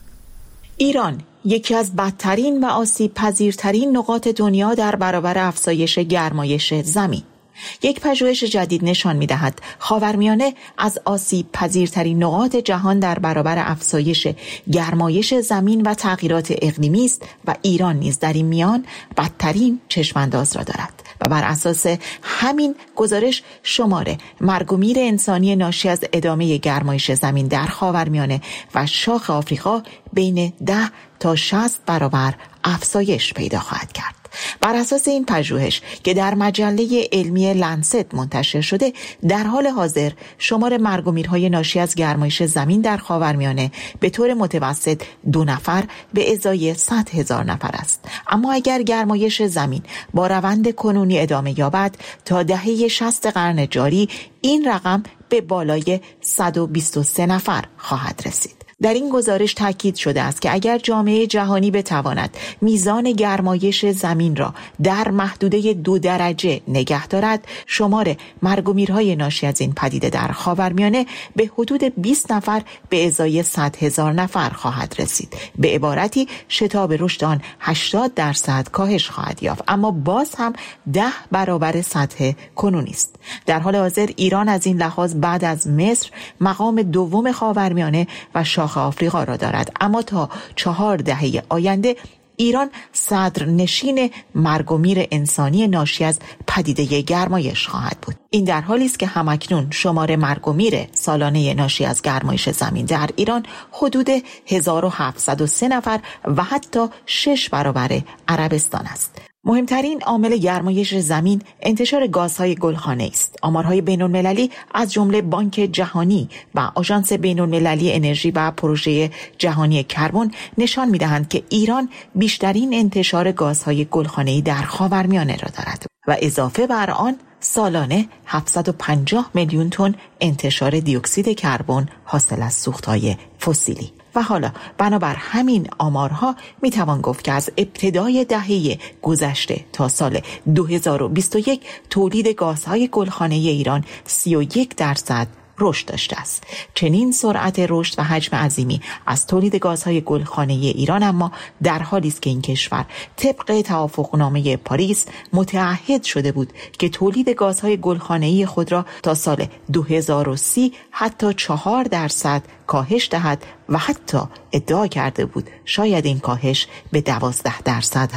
ایران یکی از بدترین و آسیب پذیرترین نقاط دنیا در برابر افزایش گرمایش زمین. یک پژوهش جدید نشان می‌دهد خاورمیانه از آسیب پذیرترین نقاط جهان در برابر افزایش گرمایش زمین و تغییرات اقلیمی است و ایران نیز در این میان بدترین چشمانداز را دارد. و بر اساس همین گزارش شمار مرگ و میر انسانی ناشی از ادامه گرمایش زمین در خاورمیانه و شاخ آفریقا بین ده تا شصت برابر افزایش پیدا خواهد کرد. بر اساس این پژوهش که در مجله علمی لنست منتشر شده، در حال حاضر شمار مرگ و میرهای ناشی از گرمایش زمین در خاورمیانه به طور متوسط دو نفر به ازای صد هزار نفر است. اما اگر گرمایش زمین با روند کنونی ادامه یابد، تا دهه شصت قرن جاری این رقم به بالای صد و بیست و سه نفر خواهد رسید. در این گزارش تاکید شده است که اگر جامعه جهانی بتواند میزان گرمایش زمین را در محدوده دو درجه نگه دارد، شمار مرگ و میرهای ناشی از این پدیده در خاورمیانه به حدود بیست نفر به ازای صد هزار نفر خواهد رسید. به عبارتی شتاب رشد آن هشتاد درصد کاهش خواهد یافت، اما باز هم ده برابر سطح کنونی است. در حال حاضر ایران از این لحاظ بعد از مصر مقام دوم خاورمیانه و شاخ آفریقا را دارد، اما تا چهار دهه آینده ایران صدر نشین مرگ و میر انسانی ناشی از پدیده گرمایش خواهد بود. این در حالی است که همکنون شمار مرگ و میر سالانه ناشی از گرمایش زمین در ایران حدود هزار و هفتصد و سه نفر و حتی شش برابر عربستان است. مهمترین عامل گرمایش زمین انتشار گازهای گلخانه‌ای است. آمارهای بین‌المللی از جمله بانک جهانی و آژانس بین‌المللی انرژی و پروژه جهانی کربن نشان می‌دهند که ایران بیشترین انتشار گازهای گلخانه‌ای در خاورمیانه را دارد و اضافه بر آن سالانه هفتصد و پنجاه میلیون تن انتشار دی اکسید کربن حاصل از سوخت‌های فسیلی. و حالا بنابر همین آمارها میتوان گفت که از ابتدای دهه گذشته تا سال دو هزار و بیست و یک تولید گازهای گلخانه‌ای ایران سی و یک درصد رشد داشته است. چنین سرعت رشد و حجم عظیمی از تولید گازهای گلخانه‌ای ایران اما در حالی است که این کشور طبق توافقنامه پاریس متعهد شده بود که تولید گازهای گلخانه‌ای خود را تا سال دو هزار و سی حتی چهار درصد کاهش دهد و حتی ادعا کرده بود شاید این کاهش به دوازده درصد هم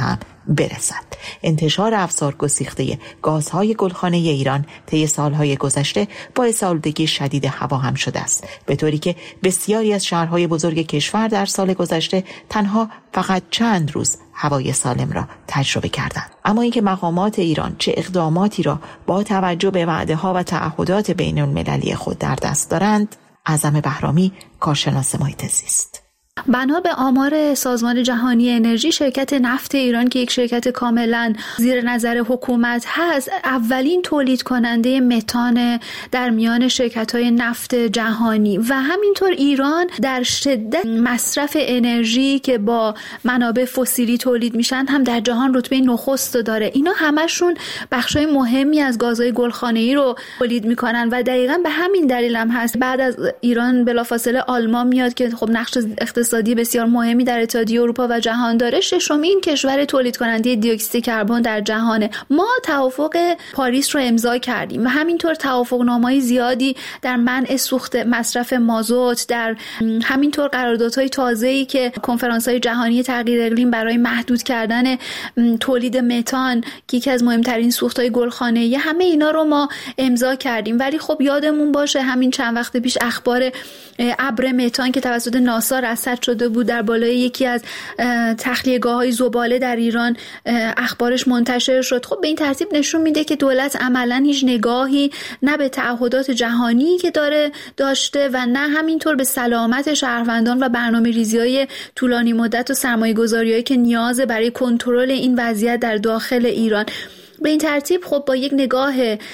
برسد. انتشار افزار گسیخته گازهای گلخانه ایران طی سالهای گذشته باعث آلودگی شدید هوا هم شده است، به طوری که بسیاری از شهرهای بزرگ کشور در سال گذشته تنها فقط چند روز هوای سالم را تجربه کردند. اما اینکه مقامات ایران چه اقداماتی را با توجه به وعده‌ها و تعهدات بین المللی خود در دست دارند، اعظم بهرامی، کارشناس محیط زیست. بنا به آمار سازمان جهانی انرژی، شرکت نفت ایران که یک شرکت کاملا زیر نظر حکومت هست، اولین تولید کننده متان در میان شرکت‌های نفت جهانی و همینطور ایران در شدت مصرف انرژی که با منابع فسیلی تولید میشن هم در جهان رتبه نخست داره. اینا همشون بخشای مهمی از گازهای گلخانه‌ای رو تولید میکنن و دقیقاً به همین دلیل هم هست بعد از ایران بلافاصله آلمان میاد که خب نقش اقتصادی بسیار مهمی در اتحادیه اروپا و جهان داره. ششمین کشور تولید کننده دی اکسید کربن در جهانه. ما توافق پاریس رو امضا کردیم و همینطور توافقنامه‌های زیادی در منع سوخت مصرف مازوت، در همینطور قراردادهای تازه‌ای که کنفرانس‌های جهانی تغییر اقلیم برای محدود کردن تولید متان که یکی از مهمترین سوخت‌های گلخانه‌ای، همه اینا رو ما امضا کردیم. ولی خب یادمون باشه همین چند وقت پیش اخبار ابر متان که توسط ناسا رصد شده بود در بالای یکی از تخلیه‌گاه‌های زباله در ایران اخبارش منتشر شد. خب به این ترتیب نشون میده که دولت عملاً هیچ نگاهی نه به تعهدات جهانی که داره داشته و نه همینطور به سلامت شهروندان و برنامه‌ریزی‌های طولانی مدت و سرمایه‌گذاری‌هایی که نیازه برای کنترل این وضعیت در داخل ایران. به این ترتیب خب با یک نگاه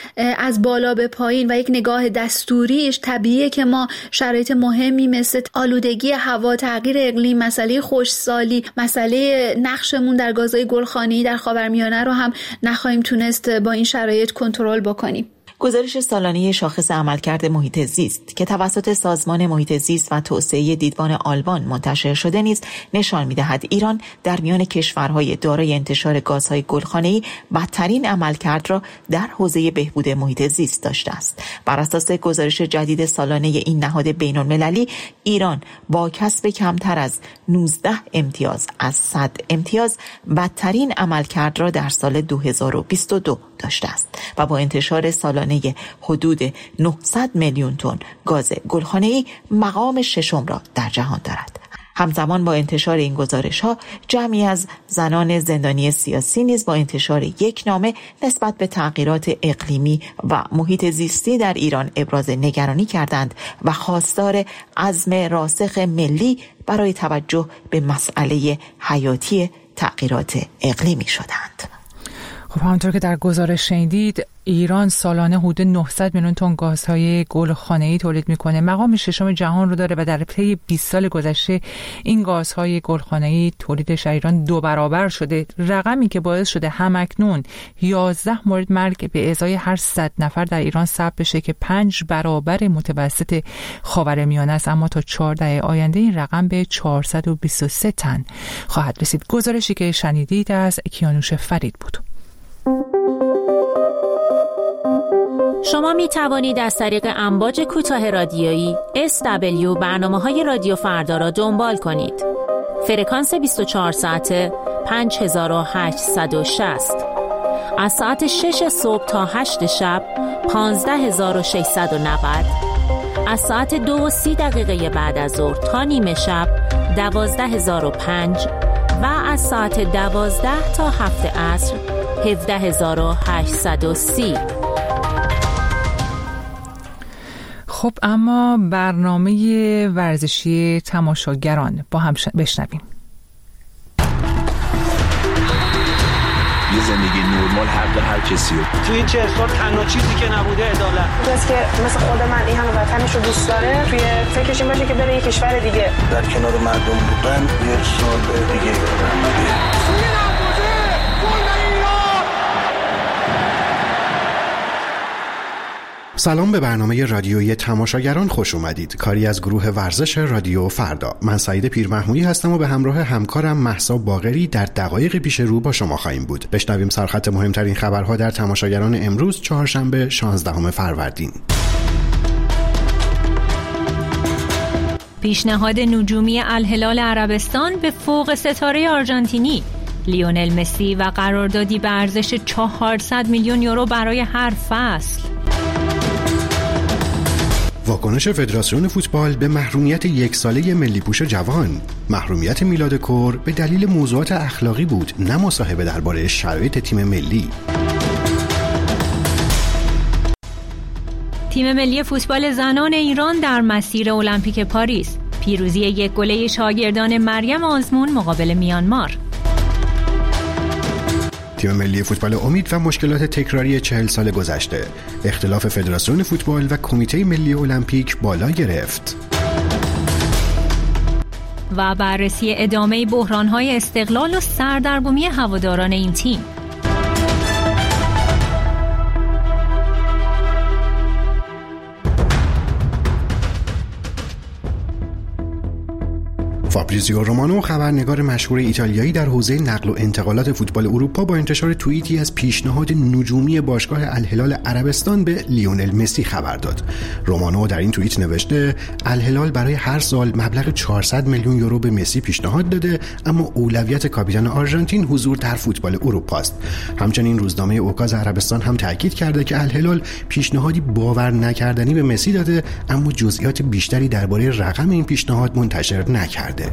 از بالا به پایین و یک نگاه دستوریش طبیعیه که ما شرایط مهمی مثل آلودگی هوا، تغییر اقلیم، مسئله خشکسالی، مسئله نقشمون در گازهای گلخانه‌ای در خاورمیانه رو هم نخواهیم تونست با این شرایط کنترل بکنیم. گزارش سالانه شاخص عملکرد محیط زیست که توسط سازمان محیط زیست و توسعه دیدبان آلمان منتشر شده نیز نشان می‌دهد ایران در میان کشورهای دارای انتشار گازهای گلخانه‌ای بدترین عملکرد را در حوزه بهبود محیط زیست داشته است. بر اساس گزارش جدید سالانه این نهاد بین‌المللی، ایران با کسب کمتر از نوزده امتیاز از صد امتیاز بدترین عملکرد را در سال دو هزار و بیست و دو داشته است و با انتشار سالانه حدود نهصد میلیون تن گاز گلخانه‌ای مقام ششم را در جهان دارد. همزمان با انتشار این گزارش‌ها، جمعی از زنان زندانی سیاسی نیز با انتشار یک نامه نسبت به تغییرات اقلیمی و محیط زیستی در ایران ابراز نگرانی کردند و خواستار عزم راسخ ملی برای توجه به مسئله حیاتی تغییرات اقلیمی شدند. خب همونطور که در گزارش شنیدید، ایران سالانه حدود نهصد میلیون تن گازهای گلخانه‌ای تولید میکنه. مقام ششم جهان رو داره و در طی بیست سال گذشته این گازهای گلخانه‌ای تولیدش در ایران دو برابر شده، رقمی که باعث شده همکنون یازده مورد مرگ به ازای هر صد نفر در ایران ثبت بشه که پنج برابر متوسط خاورمیانه است، اما تا چهار دهه آینده این رقم به چهارصد و بیست و سه تن خواهد رسید. گزارشی که شنیدید از کیانوش فرید بود. شما می توانید از طریق امواج کوتاه رادیویی اس دبلیو برنامه‌های رادیو فردا را دنبال کنید. فرکانس بیست و چهار ساعته پنج هزار و هشتصد و شصت. از ساعت شش صبح تا هشت شب پانزده هزار و ششصد و نود. از ساعت دو و سی دقیقه بعد از ظهر تا نیمه شب دوازده هزار و پنج و از ساعت دوازده تا هفت عصر هفده هزار و هشتصد و سی. خب اما برنامه ورزشی تماشاگران با هم بشنویم. یه زندگی نرمال حق هر کسی رو. توی این چهل سال تنها چیزی که نبوده عدالت. کسی که مثل خود من این همه وطنش رو دوست داره توی فکرش این باشه که بره یه کشور دیگه. در کنار مردم بودن یه سال دیگه دارم. سلام، به برنامه رادیویی تماشاگران خوش اومدید. کاری از گروه ورزش رادیو فردا. من سعید پیرمحمودی هستم و به همراه همکارم مهسا باقری در دقایق پیش رو با شما خواهیم بود. بشنویم سرخط مهمترین خبرها در تماشاگران امروز چهارشنبه شانزدهم فروردین. پیشنهاد نجومی الهلال عربستان به فوق ستاره آرژانتینی. لیونل مسی و قراردادی به ارزش چهارصد میلیون یورو برای هر فصل. واکنش فدراسیون فوتبال به محرومیت یک ساله ملی پوش جوان. محرومیت میلاد کور به دلیل موضوعات اخلاقی بود، نه مصاحبه درباره شرایط تیم ملی. تیم ملی فوتبال زنان ایران در مسیر المپیک پاریس. پیروزی یک گله شاگردان مریم آزمون مقابل میانمار. تیم ملی فوتبال امید و مشکلات تکراری چهل سال گذشته. اختلاف فدراسیون فوتبال و کمیته ملی المپیک بالا گرفت. و بررسی ادامه بحران‌های استقلال و سردرگمی هواداران این تیم. فابریزیو رومانو، خبرنگار مشهور ایتالیایی در حوزه نقل و انتقالات فوتبال اروپا، با انتشار توییتی از پیشنهاد نجومی باشگاه الهلال عربستان به لیونل مسی خبر داد. رومانو در این توییت نوشته الهلال برای هر سال مبلغ چهارصد میلیون یورو به مسی پیشنهاد داده، اما اولویت کاپیتان آرژانتین حضور در فوتبال اروپا است. همچنین روزنامه اوکاز عربستان هم تاکید کرده که الهلال پیشنهادی باور نکردنی به مسی داده، اما جزئیات بیشتری درباره رقم این پیشنهاد منتشر نکرده.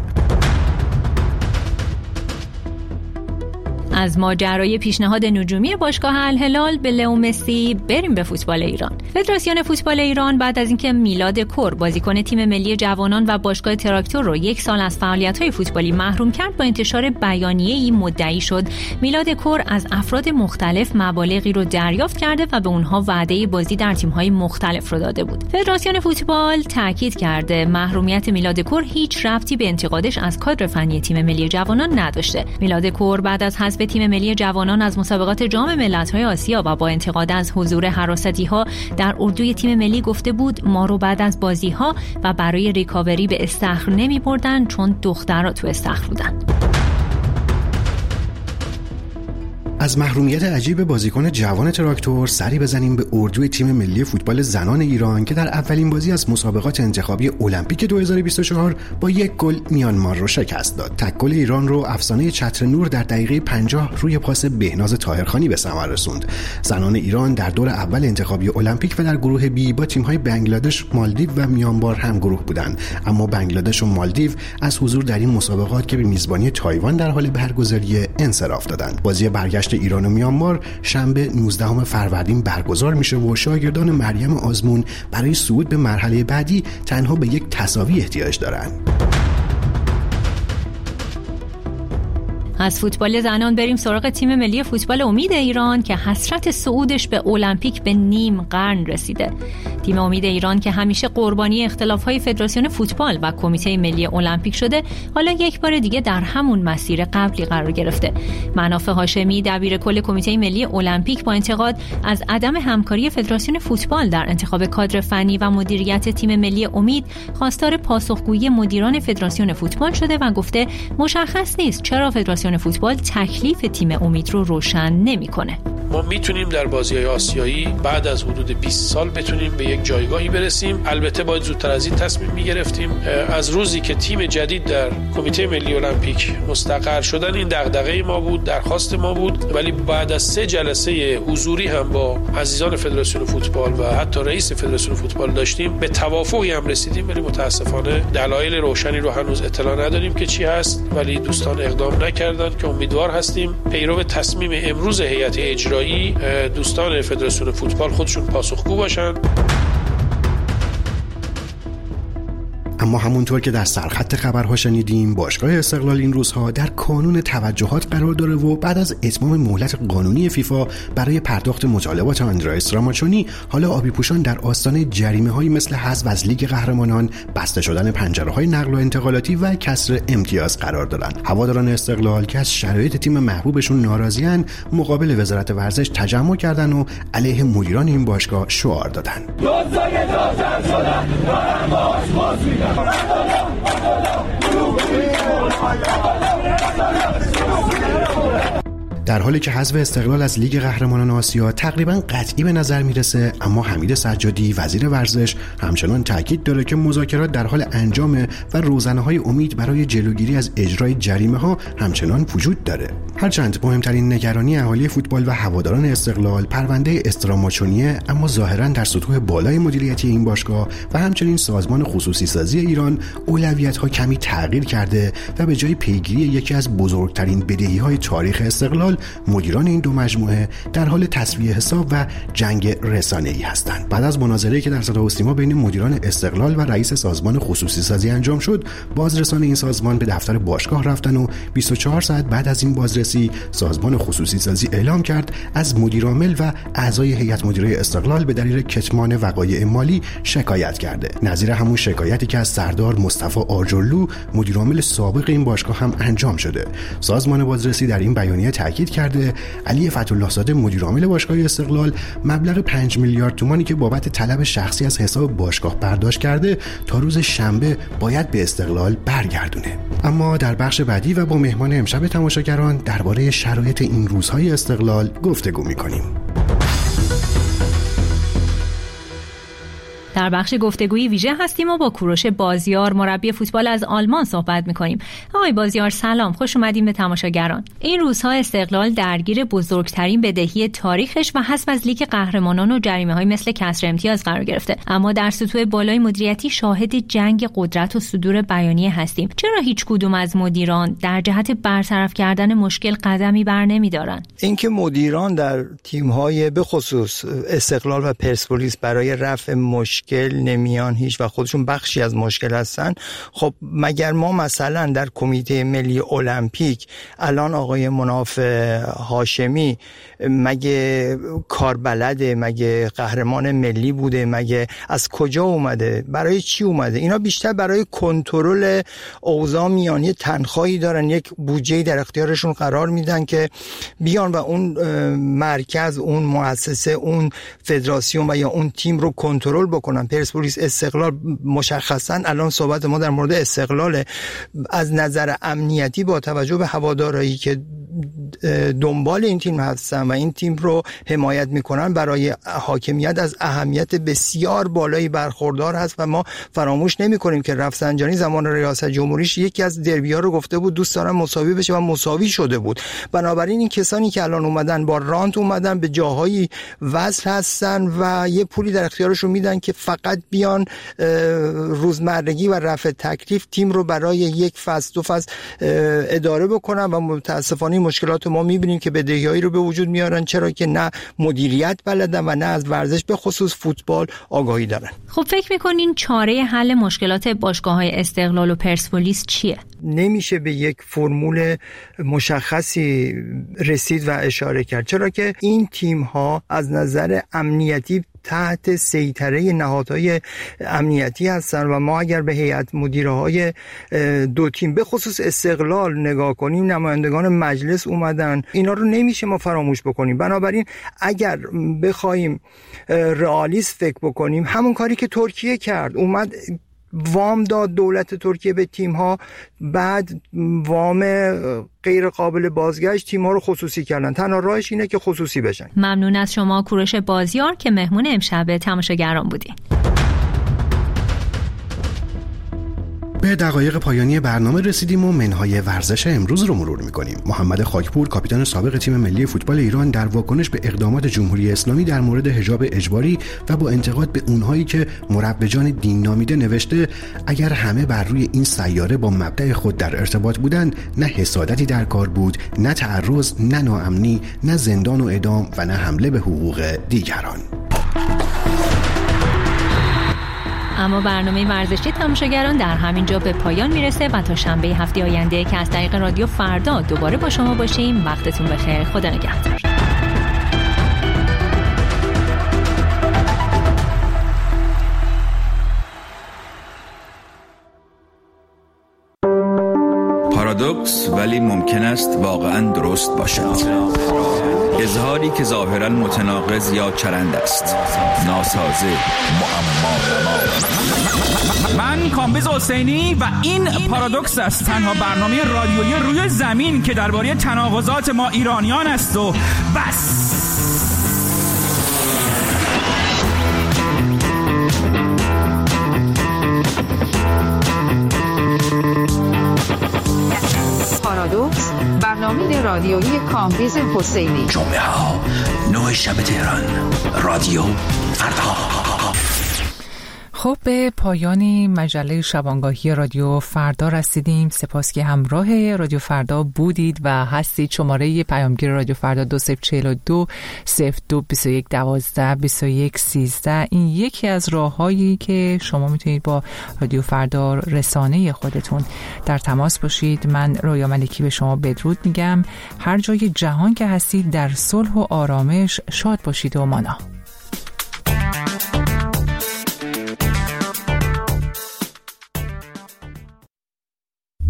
از ماجرای پیشنهاد نجومی باشگاه الهلال به لئو مسی بریم به فوتبال ایران. فدراسیون فوتبال ایران بعد از اینکه میلاد کور بازیکن تیم ملی جوانان و باشگاه تراکتور رو یک سال از فعالیت‌های فوتبالی محروم کرد، با انتشار بیانیه‌ای مدعی شد میلاد کور از افراد مختلف مبالغی رو دریافت کرده و به اونها وعده بازی در تیم‌های مختلف رو داده بود. فدراسیون فوتبال تاکید کرده محرومیت میلاد کور هیچ ربطی به انتقادش از کادر فنی تیم ملی جوانان نداشته. میلاد کور بعد از حذف تیم ملی جوانان از مسابقات جام ملت‌های آسیا و با انتقاد از حضور حراستی‌ها در اردوی تیم ملی گفته بود ما رو بعد از بازی‌ها و برای ریکاوری به استخر نمی‌بردن چون دخترها تو استخر بودن. از محرومیت عجیب بازیکن جوان تراکتور سری بزنیم به اردوی تیم ملی فوتبال زنان ایران که در اولین بازی از مسابقات انتخابی المپیک دو هزار و بیست و چهار با یک گل میانمار رو شکست داد. تک گل ایران رو افسانه چتر نور در دقیقه پنجاه روی پاس بهناز طاهرخانی به ثمر رسوند. زنان ایران در دور اول انتخابی المپیک و در گروه بی با تیم‌های بنگلادش، مالدیو و میانمار هم گروه بودند، اما بنگلادش و مالدیو از حضور در این مسابقات که به میزبانی تایوان در حال برگزاری انصراف دادند. بازی برگشت ایران و میانمار شنبه نوزدهم فروردین برگزار میشه و شاگردان مریم آزمون برای صعود به مرحله بعدی تنها به یک تساوی احتیاج دارند. از فوتبال زنان بریم سراغ تیم ملی فوتبال امید ایران که حسرت صعودش به المپیک به نیم قرن رسیده. تیم امید ایران که همیشه قربانی اختلاف‌های فدراسیون فوتبال و کمیته ملی المپیک شده، حالا یک بار دیگه در همون مسیر قبلی قرار گرفته. مناف هاشمی، دبیر کل کمیته ملی المپیک، با انتقاد از عدم همکاری فدراسیون فوتبال در انتخاب کادر فنی و مدیریت تیم ملی امید، خواستار پاسخگویی مدیران فدراسیون فوتبال شده و گفته مشخص نیست چرا فدراسیون فوتبال تکلیف تیم امید رو روشن نمی‌کنه. ما میتونیم در بازی‌های آسیایی بعد از حدود بیست سال بتونیم به یک جایگاهی برسیم. البته باید زودتر از این تصمیم می‌گرفتیم. از روزی که تیم جدید در کمیته ملی المپیک مستقر شدن این دغدغه ما بود، درخواست ما بود، ولی بعد از سه جلسه حضوری هم با عزیزان فدراسیون فوتبال و حتی رئیس فدراسیون فوتبال داشتیم، به توافقی هم رسیدیم، ولی متاسفانه دلایل روشنی رو هنوز اطلاع نداریم که چی هست، ولی دوستان اقدام نکردن که امیدوار هستیم پیرو تصمیم امروز هیئت اجرایی دوستان فدراسیون فوتبال خودشون پاسخگو باشن. اما همونطور که در سرخط خبرها شنیدیم، باشگاه استقلال این روزها در کانون توجهات قرار داره و بعد از اتمام مهلت قانونی فیفا برای پرداخت مطالبات آندرائس راماچونی، حالا آبی پوشان در آستانه جریمه‌هایی مثل حذف از لیگ قهرمانان، بسته شدن پنجره‌های نقل و انتقالاتی و کسر امتیاز قرار دارن. هواداران استقلال که از شرایط تیم محبوبشون ناراضی‌اند، مقابل وزارت ورزش تجمع کردن و علیه مدیران این باشگاه شعار دادن. در حالی که حذف استقلال از لیگ قهرمانان آسیا تقریبا قطعی به نظر میرسه، اما حمید سجادی وزیر ورزش همچنان تاکید داره که مذاکرات در حال انجامه و روزنه‌های امید برای جلوگیری از اجرای جریمه‌ها همچنان وجود داره. هرچند مهمترین نگرانی اهالی فوتبال و هواداران استقلال پرونده استراماچونیه، اما ظاهراً در سطوح بالای مدیریتی این باشگاه و همچنین سازمان خصوصی سازی ایران اولویت‌ها کمی تغییر کرده و به جای پیگیری یکی از بزرگترین بدهی‌های تاریخ استقلال، مدیران این دو مجموعه در حال تسویه حساب و جنگ رسانه‌ای هستند. بعد از مناظره‌ای که در صدا و سیما بین مدیران استقلال و رئیس سازمان خصوصی سازی انجام شد، بازرسان این سازمان به دفتر باشگاه رفتن و بیست و چهار ساعت بعد از این بازرسی سازمان خصوصی سازی اعلام کرد از مدیرعامل و اعضای هیئت مدیره استقلال به دلیل کتمان وقایع مالی شکایت کرده. نظیر همون شکایتی که از سردار مصطفی آجرلو مدیرعامل سابق این باشگاه هم انجام شده. سازمان بازرسی در این بیانیه تاکید کرده علی فتح‌الله زاده مدیرعامل باشگاه استقلال مبلغ پنج میلیارد تومانی که بابت طلب شخصی از حساب باشگاه برداشت کرده تا روز شنبه باید به استقلال برگردونه. اما در بخش بعدی و با مهمان امشب تماشاگران درباره شرایط این روزهای استقلال گفتگو می‌کنیم. در بخش گفتگویی ویژه هستیم و با کوروش بازیار مربی فوتبال از آلمان صحبت می‌کنیم. آقای بازیار سلام، خوش اومدین به تماشاگران. این روزها استقلال درگیر بزرگترین بدهی تاریخش و حذف از لیگ قهرمانان و جریمه‌های مثل کسر امتیاز قرار گرفته. اما در سطوح بالای مدیریتی شاهد جنگ قدرت و صدور بیانیه هستیم. چرا هیچ کدوم از مدیران در جهت برطرف کردن مشکل قدمی بر نمی‌دارن؟ اینکه مدیران در تیم‌های به خصوص استقلال و پرسپولیس برای رفع مشکل نمیان هیچ و خودشون بخشی از مشکل هستن. خب مگر ما مثلا در کمیته ملی المپیک الان آقای مناف هاشمی مگه کاربلده، مگه قهرمان ملی بوده، مگه از کجا اومده، برای چی اومده؟ اینا بیشتر برای کنترل اوضاع میانی تنخواهی دارن، یک بودجه در اختیارشون قرار میدن که بیان و اون مرکز، اون مؤسسه، اون فدراسیون و یا اون تیم رو کنترل بکنن. پرسپولیس، استقلال مشخصا الان صحبت ما در مورد استقلال از نظر امنیتی با توجه به هوادارایی که دنبال این تیم هستن و این تیم رو حمایت میکنن برای حاکمیت از اهمیت بسیار بالایی برخوردار هست و ما فراموش نمیکنیم که رفسنجانی زمان ریاست جمهوریش یکی از دربی‌ها رو گفته بود دوست دارم مساوی بشه و مساوی شده بود. بنابراین این کسانی که الان اومدن با رانت اومدن به جاهایی وصل هستن و یه پولی در اختیارشون میدن که فقط بیان روزمرگی و رفع تکلیف تیم رو برای یک فصل دو فصل اداره بکنن و متاسفانه مشکلات ما میبینیم که بدهیایی رو به وجود میارن، چرا که نه مدیریت بلدن و نه از ورزش به خصوص فوتبال آگاهی دارن. خب فکر میکنین چاره حل مشکلات باشگاه‌های استقلال و پرسپولیس چیه؟ نمیشه به یک فرمول مشخصی رسید و اشاره کرد، چرا که این تیم‌ها از نظر امنیتی تحت سیطره نهادهای امنیتی هستن و ما اگر به هیئت مدیرهای دو تیم به خصوص استقلال نگاه کنیم، نمایندگان مجلس اومدن، اینا رو نمیشه ما فراموش بکنیم. بنابراین اگر بخوایم رئالیست فکر بکنیم، همون کاری که ترکیه کرد، اومد وام داد دولت ترکیه به تیم‌ها، بعد وام غیر قابل بازگشت تیم‌ها رو خصوصی کردن. تنها راهش اینه که خصوصی بشن. ممنون از شما کوروش بازیار که مهمون امشب تماشاگران بودین. به دقایق پایانی برنامه رسیدیم و منهای ورزش امروز رو مرور می‌کنیم. محمد خاکپور کاپیتان سابق تیم ملی فوتبال ایران در واکنش به اقدامات جمهوری اسلامی در مورد حجاب اجباری و با انتقاد به اونهایی که مروجان دین نامیده نوشته اگر همه بر روی این سیاره با مبدأ خود در ارتباط بودند، نه حسادتی در کار بود، نه تعرض، نه ناامنی، نه زندان و اعدام و نه حمله به حقوق دیگران. اما برنامه ورزشی تماشاگران در همین جا به پایان میرسه و تا شنبه هفته آینده که از طریق رادیو فردا دوباره با شما باشیم. وقتتون بخیر. خدا نگهدار. پارادوکس ولی ممکن است واقعا درست باشد. اظهاری که ظاهرا متناقض یا چرند است. ناسازه، معما. من کامبیز حسینی و این پارادوکس است، تنها برنامه رادیویی روی زمین که درباره تناقضات ما ایرانیان است و بس. پارادوکس، برنامه رادیویی کامبیز حسینی. جمعه ها نه شب تهران، رادیو فردا. خب به پایان مجله شبانگاهی رادیو فردا رسیدیم. سپاس که همراه رادیو فردا بودید و هستید. شماره پیامگیر رادیو فردا دو صفر چهل و دو صفر دو بیست و یک دوازده بیست و یک سیزده. این یکی از راههایی که شما میتونید با رادیو فردا رسانه خودتون در تماس باشید. من رویا ملکی به شما بدرود میگم. هر جای جهان که هستید در صلح و آرامش شاد باشید و مانا.